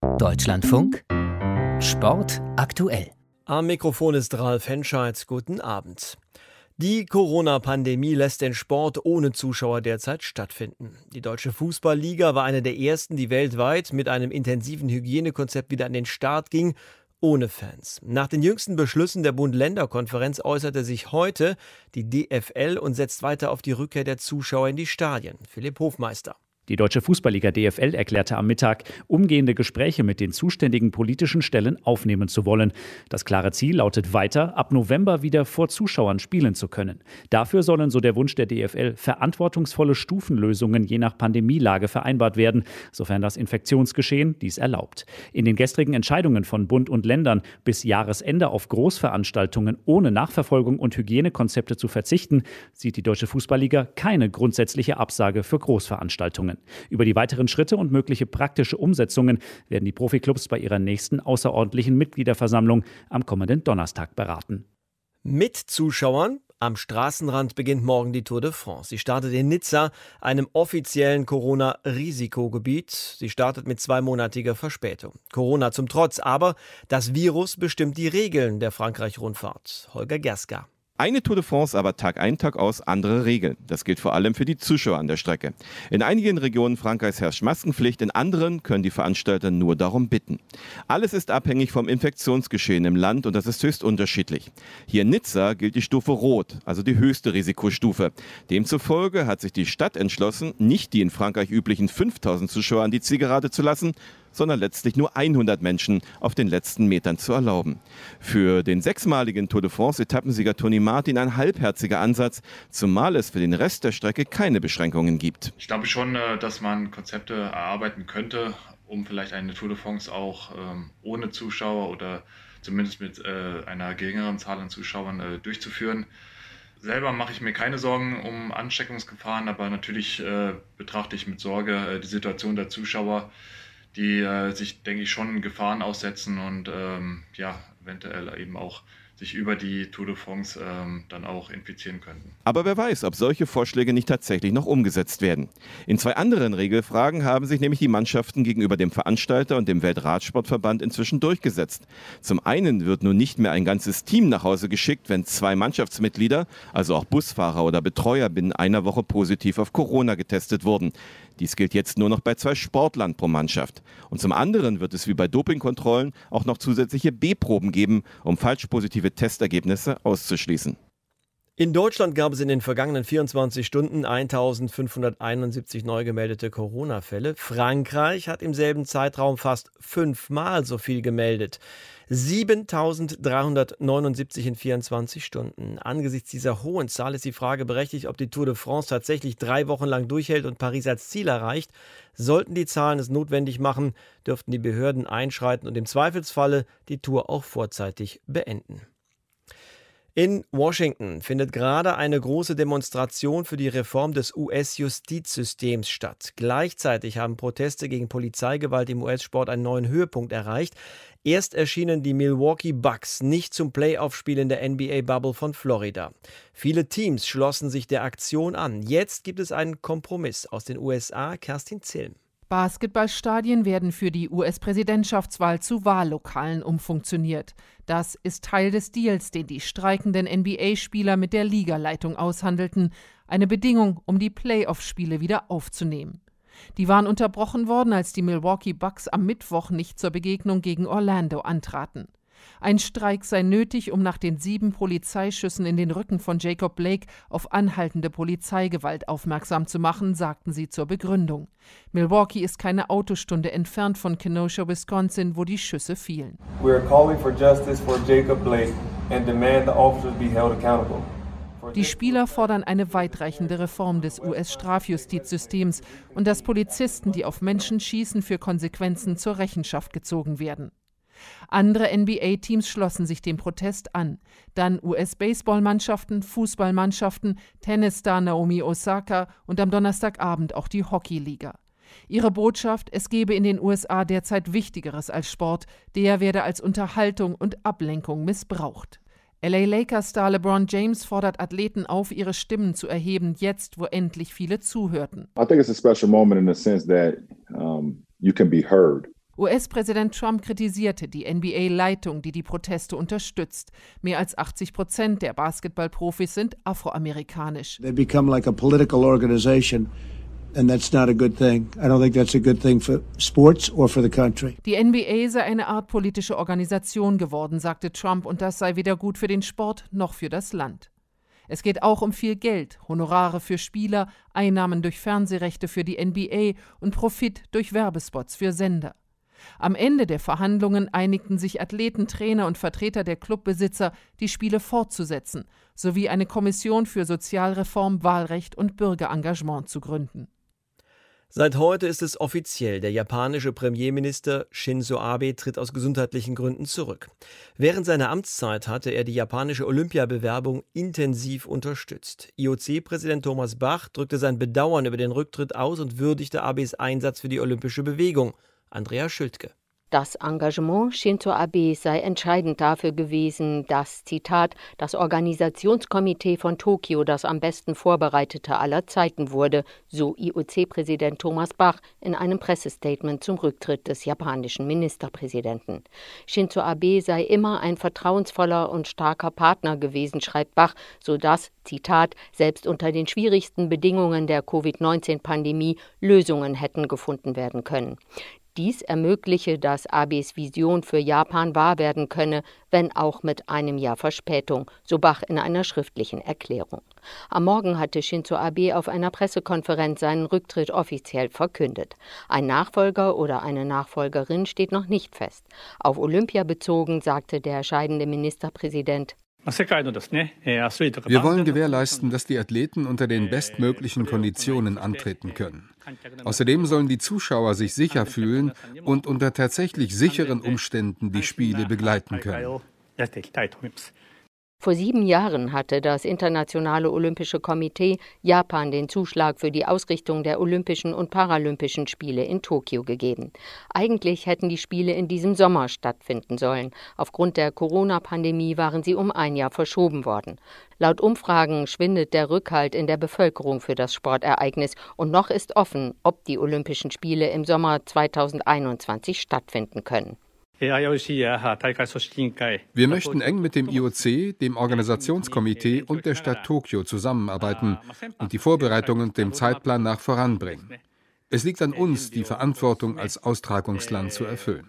Deutschlandfunk Sport aktuell. Am Mikrofon ist Ralf Henscheid. Guten Abend. Die Corona-Pandemie lässt den Sport ohne Zuschauer derzeit stattfinden. Die Deutsche Fußballliga war eine der ersten, die weltweit mit einem intensiven Hygienekonzept wieder an den Start ging, ohne Fans. Nach den jüngsten Beschlüssen der Bund-Länder-Konferenz äußerte sich heute die DFL und setzt weiter auf die Rückkehr der Zuschauer in die Stadien. Philipp Hofmeister. Die Deutsche Fußballliga DFL erklärte am Mittag, umgehende Gespräche mit den zuständigen politischen Stellen aufnehmen zu wollen. Das klare Ziel lautet weiter, ab November wieder vor Zuschauern spielen zu können. Dafür sollen, so der Wunsch der DFL, verantwortungsvolle Stufenlösungen je nach Pandemielage vereinbart werden, sofern das Infektionsgeschehen dies erlaubt. In den gestrigen Entscheidungen von Bund und Ländern, bis Jahresende auf Großveranstaltungen ohne Nachverfolgung und Hygienekonzepte zu verzichten, sieht die Deutsche Fußballliga keine grundsätzliche Absage für Großveranstaltungen. Über die weiteren Schritte und mögliche praktische Umsetzungen werden die Profiklubs bei ihrer nächsten außerordentlichen Mitgliederversammlung am kommenden Donnerstag beraten. Mit Zuschauern? Am Straßenrand beginnt morgen die Tour de France. Sie startet in Nizza, einem offiziellen Corona-Risikogebiet. Sie startet mit 2-monatiger Verspätung. Corona zum Trotz, aber das Virus bestimmt die Regeln der Frankreich-Rundfahrt. Holger Gerska. Eine Tour de France, aber Tag ein, Tag aus andere Regeln. Das gilt vor allem für die Zuschauer an der Strecke. In einigen Regionen Frankreichs herrscht Maskenpflicht, in anderen können die Veranstalter nur darum bitten. Alles ist abhängig vom Infektionsgeschehen im Land und das ist höchst unterschiedlich. Hier in Nizza gilt die Stufe Rot, also die höchste Risikostufe. Demzufolge hat sich die Stadt entschlossen, nicht die in Frankreich üblichen 5000 Zuschauer an die Zielgerade zu lassen, sondern letztlich nur 100 Menschen auf den letzten Metern zu erlauben. Für den 6-maligen Tour de France-Etappensieger Tony Martin ein halbherziger Ansatz, zumal es für den Rest der Strecke keine Beschränkungen gibt. Ich glaube schon, dass man Konzepte erarbeiten könnte, um vielleicht eine Tour de France auch ohne Zuschauer oder zumindest mit einer geringeren Zahl an Zuschauern durchzuführen. Selber mache ich mir keine Sorgen um Ansteckungsgefahren, aber natürlich betrachte ich mit Sorge die Situation der Zuschauer, die sich, denke ich, schon Gefahren aussetzen und eventuell eben auch sich über die Tour de France dann auch infizieren könnten. Aber wer weiß, ob solche Vorschläge nicht tatsächlich noch umgesetzt werden. In 2 anderen Regelfragen haben sich nämlich die Mannschaften gegenüber dem Veranstalter und dem Weltradsportverband inzwischen durchgesetzt. Zum einen wird nun nicht mehr ein ganzes Team nach Hause geschickt, wenn 2 Mannschaftsmitglieder, also auch Busfahrer oder Betreuer, binnen einer Woche positiv auf Corona getestet wurden. Dies gilt jetzt nur noch bei 2 Sportlern pro Mannschaft. Und zum anderen wird es wie bei Dopingkontrollen auch noch zusätzliche B-Proben geben, um falsch positive Testergebnisse auszuschließen. In Deutschland gab es in den vergangenen 24 Stunden 1.571 neu gemeldete Corona-Fälle. Frankreich hat im selben Zeitraum fast 5-mal so viel gemeldet. 7.379 in 24 Stunden. Angesichts dieser hohen Zahl ist die Frage berechtigt, ob die Tour de France tatsächlich 3 Wochen lang durchhält und Paris als Ziel erreicht. Sollten die Zahlen es notwendig machen, dürften die Behörden einschreiten und im Zweifelsfalle die Tour auch vorzeitig beenden. In Washington findet gerade eine große Demonstration für die Reform des US-Justizsystems statt. Gleichzeitig haben Proteste gegen Polizeigewalt im US-Sport einen neuen Höhepunkt erreicht. Erst erschienen die Milwaukee Bucks nicht zum Playoff-Spiel in der NBA-Bubble von Florida. Viele Teams schlossen sich der Aktion an. Jetzt gibt es einen Kompromiss aus den USA. Kerstin Zilm. Basketballstadien werden für die US-Präsidentschaftswahl zu Wahllokalen umfunktioniert. Das ist Teil des Deals, den die streikenden NBA-Spieler mit der Ligaleitung aushandelten. Eine Bedingung, um die Playoff-Spiele wieder aufzunehmen. Die waren unterbrochen worden, als die Milwaukee Bucks am Mittwoch nicht zur Begegnung gegen Orlando antraten. Ein Streik sei nötig, um nach den 7 Polizeischüssen in den Rücken von Jacob Blake auf anhaltende Polizeigewalt aufmerksam zu machen, sagten sie zur Begründung. Milwaukee ist keine Autostunde entfernt von Kenosha, Wisconsin, wo die Schüsse fielen. We are calling for justice for Jacob Blake and demand the officers be held accountable. Die Spieler fordern eine weitreichende Reform des US-Strafjustizsystems und dass Polizisten, die auf Menschen schießen, für Konsequenzen zur Rechenschaft gezogen werden. Andere NBA-Teams schlossen sich dem Protest an. Dann US-Baseballmannschaften, Fußballmannschaften, Tennisstar Naomi Osaka und am Donnerstagabend auch die Hockeyliga. Ihre Botschaft, es gebe in den USA derzeit Wichtigeres als Sport, der werde als Unterhaltung und Ablenkung missbraucht. LA Lakers-Star LeBron James fordert Athleten auf, ihre Stimmen zu erheben, jetzt, wo endlich viele zuhörten. I think it's a special moment in the sense that you can be heard. US-Präsident Trump kritisierte die NBA-Leitung, die die Proteste unterstützt. Mehr als 80% der Basketballprofis sind afroamerikanisch. They become like a political organization. And that's not a good thing. I don't think that's a good thing for sports or for the country. Die NBA sei eine Art politische Organisation geworden, sagte Trump, und das sei weder gut für den Sport noch für das Land. Es geht auch um viel Geld, Honorare für Spieler, Einnahmen durch Fernsehrechte für die NBA und Profit durch Werbespots für Sender. Am Ende der Verhandlungen einigten sich Athleten, Trainer und Vertreter der Clubbesitzer, die Spiele fortzusetzen, sowie eine Kommission für Sozialreform, Wahlrecht und Bürgerengagement zu gründen. Seit heute ist es offiziell, der japanische Premierminister Shinzo Abe tritt aus gesundheitlichen Gründen zurück. Während seiner Amtszeit hatte er die japanische Olympiabewerbung intensiv unterstützt. IOC-Präsident Thomas Bach drückte sein Bedauern über den Rücktritt aus und würdigte Abes Einsatz für die olympische Bewegung. Andrea Schültke. Das Engagement Shinzo Abe sei entscheidend dafür gewesen, dass, Zitat, das Organisationskomitee von Tokio das am besten vorbereitete aller Zeiten wurde, so IOC-Präsident Thomas Bach in einem Pressestatement zum Rücktritt des japanischen Ministerpräsidenten. Shinzo Abe sei immer ein vertrauensvoller und starker Partner gewesen, schreibt Bach, sodass, Zitat, selbst unter den schwierigsten Bedingungen der Covid-19-Pandemie Lösungen hätten gefunden werden können. Dies ermögliche, dass Abes Vision für Japan wahr werden könne, wenn auch mit einem Jahr Verspätung, so Bach in einer schriftlichen Erklärung. Am Morgen hatte Shinzo Abe auf einer Pressekonferenz seinen Rücktritt offiziell verkündet. Ein Nachfolger oder eine Nachfolgerin steht noch nicht fest. Auf Olympia bezogen sagte der scheidende Ministerpräsident: Wir wollen gewährleisten, dass die Athleten unter den bestmöglichen Konditionen antreten können. Außerdem sollen die Zuschauer sich sicher fühlen und unter tatsächlich sicheren Umständen die Spiele begleiten können. Vor 7 Jahren hatte das Internationale Olympische Komitee Japan den Zuschlag für die Ausrichtung der Olympischen und Paralympischen Spiele in Tokio gegeben. Eigentlich hätten die Spiele in diesem Sommer stattfinden sollen. Aufgrund der Corona-Pandemie waren sie um 1 Jahr verschoben worden. Laut Umfragen schwindet der Rückhalt in der Bevölkerung für das Sportereignis und noch ist offen, ob die Olympischen Spiele im Sommer 2021 stattfinden können. Wir möchten eng mit dem IOC, dem Organisationskomitee und der Stadt Tokio zusammenarbeiten und die Vorbereitungen dem Zeitplan nach voranbringen. Es liegt an uns, die Verantwortung als Austragungsland zu erfüllen.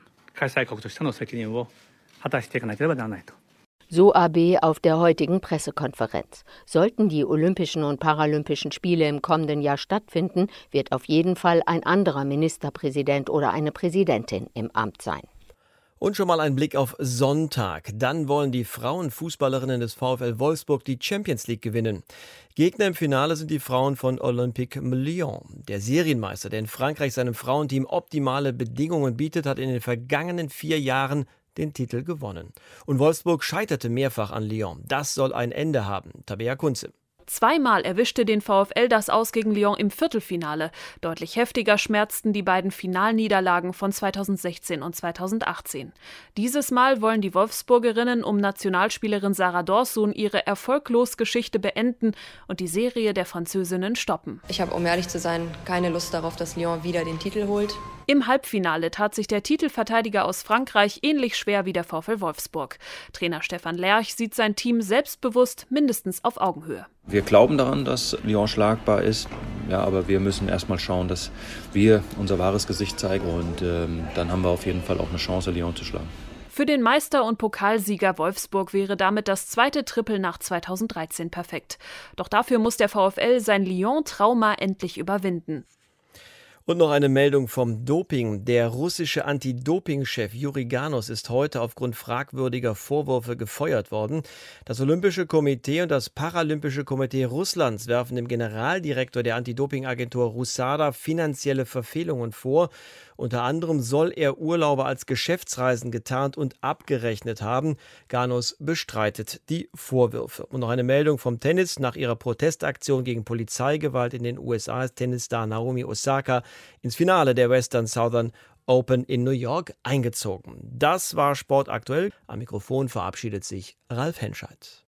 So Abe auf der heutigen Pressekonferenz. Sollten die Olympischen und Paralympischen Spiele im kommenden Jahr stattfinden, wird auf jeden Fall ein anderer Ministerpräsident oder eine Präsidentin im Amt sein. Und schon mal ein Blick auf Sonntag. Dann wollen die Frauenfußballerinnen des VfL Wolfsburg die Champions League gewinnen. Gegner im Finale sind die Frauen von Olympique Lyon. Der Serienmeister, der in Frankreich seinem Frauenteam optimale Bedingungen bietet, hat in den vergangenen 4 Jahren den Titel gewonnen. Und Wolfsburg scheiterte mehrfach an Lyon. Das soll ein Ende haben. Tabea Kunze. Zweimal erwischte den VfL das Aus gegen Lyon im Viertelfinale. Deutlich heftiger schmerzten die beiden Finalniederlagen von 2016 und 2018. Dieses Mal wollen die Wolfsburgerinnen um Nationalspielerin Sarah Dorsun ihre erfolglos Geschichte beenden und die Serie der Französinnen stoppen. Ich habe, um ehrlich zu sein, keine Lust darauf, dass Lyon wieder den Titel holt. Im Halbfinale tat sich der Titelverteidiger aus Frankreich ähnlich schwer wie der VfL Wolfsburg. Trainer Stefan Lerch sieht sein Team selbstbewusst mindestens auf Augenhöhe. Wir glauben daran, dass Lyon schlagbar ist, ja, aber wir müssen erstmal schauen, dass wir unser wahres Gesicht zeigen und dann haben wir auf jeden Fall auch eine Chance, Lyon zu schlagen. Für den Meister und Pokalsieger Wolfsburg wäre damit das zweite Triple nach 2013 perfekt. Doch dafür muss der VfL sein Lyon-Trauma endlich überwinden. Und noch eine Meldung vom Doping. Der russische Anti-Doping-Chef Juri Ganos ist heute aufgrund fragwürdiger Vorwürfe gefeuert worden. Das Olympische Komitee und das Paralympische Komitee Russlands werfen dem Generaldirektor der Anti-Doping-Agentur RUSADA finanzielle Verfehlungen vor. Unter anderem soll er Urlaube als Geschäftsreisen getarnt und abgerechnet haben. Ganos bestreitet die Vorwürfe. Und noch eine Meldung vom Tennis. Nach ihrer Protestaktion gegen Polizeigewalt in den USA ist Tennisstar Naomi Osaka ins Finale der Western Southern Open in New York eingezogen. Das war Sport aktuell. Am Mikrofon verabschiedet sich Ralf Henscheid.